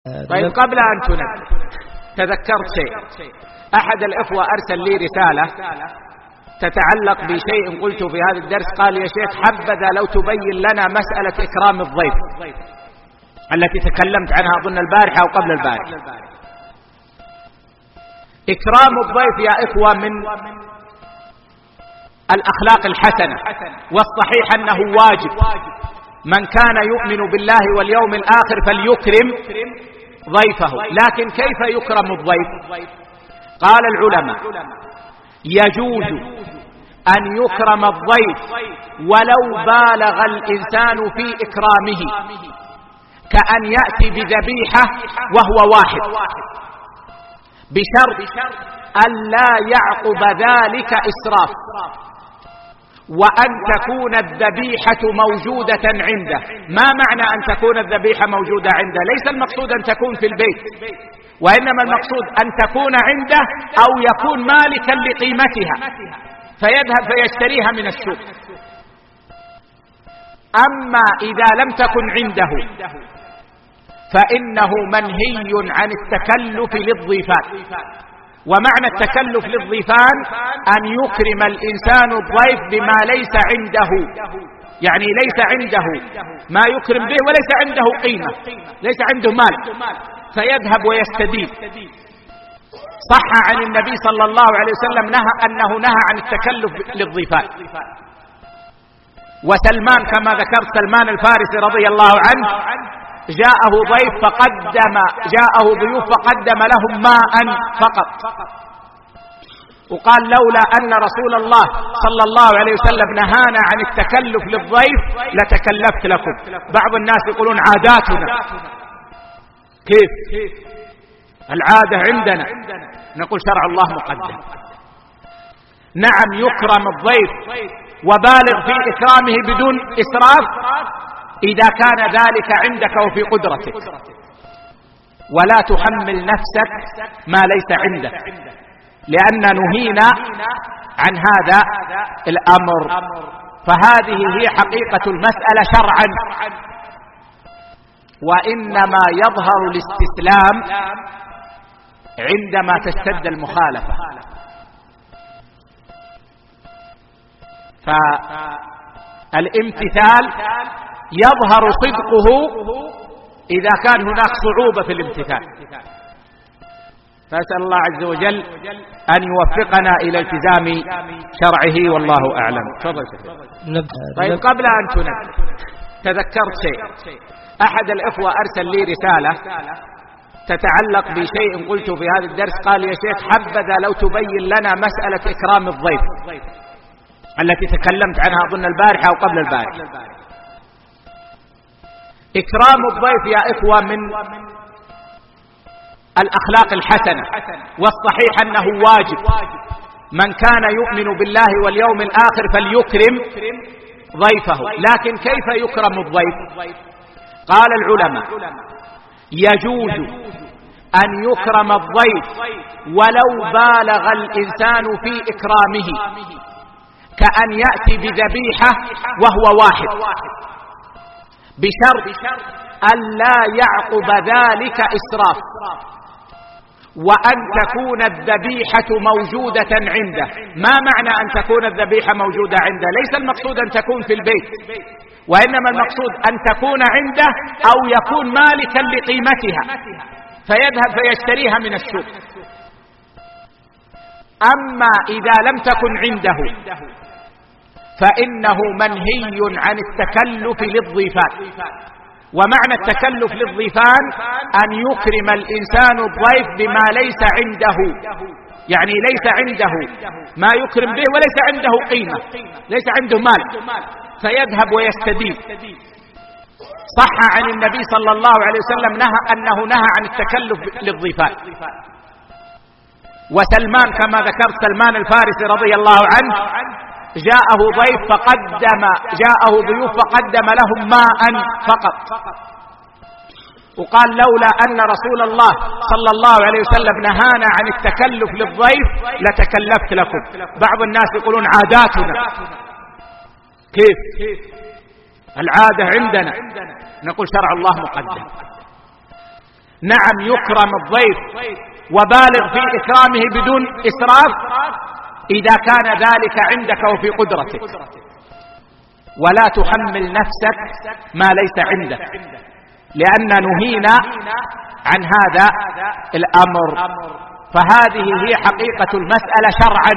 طيب قبل أن تنبه تذكرت شيء. أحد الإخوة أرسل لي رسالة تتعلق بشيء قلت في هذا الدرس، قال يا شيخ حبذا لو تبين لنا مسألة إكرام الضيف التي تكلمت عنها أظن البارحة أو قبل البارحة. إكرام الضيف يا إخوة من الأخلاق الحسنة، والصحيح أنه واجب. من كان يؤمن بالله واليوم الآخر فليكرم ضيفه. لكن كيف يكرم الضيف؟ قال العلماء يجوز أن يكرم الضيف ولو بالغ الإنسان في إكرامه، كأن يأتي بذبيحة وهو واحد، بشرط أن لا يعقب ذلك إسراف، وأن تكون الذبيحة موجودة عنده. ما معنى أن تكون الذبيحة موجودة عنده؟ ليس المقصود أن تكون في البيت، وإنما المقصود أن تكون عنده أو يكون مالكا لقيمتها فيذهب فيشتريها من السوق. أما إذا لم تكن عنده فإنه منهي عن التكلف للضيفان. ومعنى التكلف للضيفان أن يكرم الإنسان الضيف بما ليس عنده، يعني ليس عنده ما يكرم به وليس عنده قيمة، ليس عنده مال، فيذهب ويستدين. صح عن النبي صلى الله عليه وسلم أنه نهى عن التكلف للضيفان. وسلمان كما ذكرت، سلمان الفارسي رضي الله عنه جاءه ضيوف فقدم لهم ماء فقط، وقال لولا أن رسول الله صلى الله عليه وسلم نهانا عن التكلف للضيف لتكلفت لكم. بعض الناس يقولون عاداتنا، كيف العادة عندنا؟ نقول شرع الله مقدم. نعم يكرم الضيف وبالغ في إكرامه بدون إسراف إذا كان ذلك عندك وفي قدرتك، ولا تحمل نفسك ما ليس عندك، لأن نهينا عن هذا الأمر. فهذه هي حقيقة المسألة شرعا، وإنما يظهر الاستسلام عندما تشتد المخالفة. فالامتثال يظهر صدقه إذا كان هناك صعوبة في الامتثال. فأسأل الله عز وجل أن يوفقنا إلى التزام شرعه، والله أعلم. طيب قبل أن تنبه تذكرت شيء. أحد الإخوة أرسل لي رسالة تتعلق بشيء قلت في هذا الدرس، قال يا شيخ حبذا لو تبين لنا مسألة إكرام الضيف التي تكلمت عنها أظن البارحة أو قبل البارحة. إكرام الضيف يا إخوة من الأخلاق الحسنة، والصحيح أنه واجب. من كان يؤمن بالله واليوم الآخر فليكرم ضيفه. لكن كيف يكرم الضيف؟ قال العلماء يجوز أن يكرم الضيف ولو بالغ الإنسان في إكرامه، كأن يأتي بذبيحة وهو واحد، بشرط أن لا يعقب ذلك إسراف، وأن تكون الذبيحة موجودة عنده. ما معنى أن تكون الذبيحة موجودة عنده؟ ليس المقصود أن تكون في البيت، وإنما المقصود أن تكون عنده أو يكون مالكا لقيمتها فيذهب فيشتريها من السوق. أما إذا لم تكن عنده فإنه منهي عن التكلف للضيفان. ومعنى التكلف للضيفان أن يكرم الإنسان الضيف بما ليس عنده، يعني ليس عنده ما يكرم به وليس عنده قيمة، ليس عنده مال، فيذهب ويستدين. صح عن النبي صلى الله عليه وسلم أنه نهى عن التكلف للضيفان. وسلمان كما ذكرت، سلمان الفارسي رضي الله عنه جاءه ضيوف فقدم لهم ماء فقط، وقال لولا أن رسول الله صلى الله عليه وسلم نهانا عن التكلف للضيف لتكلفت لكم. بعض الناس يقولون عاداتنا، كيف العادة عندنا؟ نقول شرع الله مقدم. نعم يكرم الضيف وبالغ في إكرامه بدون إسراف إذا كان ذلك عندك وفي قدرتك، ولا تحمل نفسك ما ليس عندك، لأن نهينا عن هذا الأمر. فهذه هي حقيقة المسألة شرعا.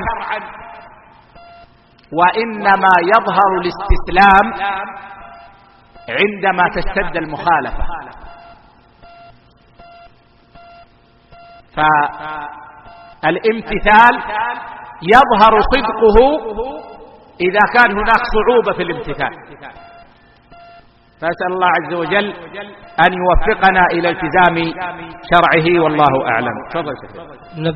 وإنما يظهر الاستسلام عندما تشتد المخالفة. فالامتثال يظهر صدقه إذا كان هناك صعوبة في الامتثال. فأسأل الله عز وجل أن يوفقنا إلى التزام شرعه، والله أعلم. تفضل.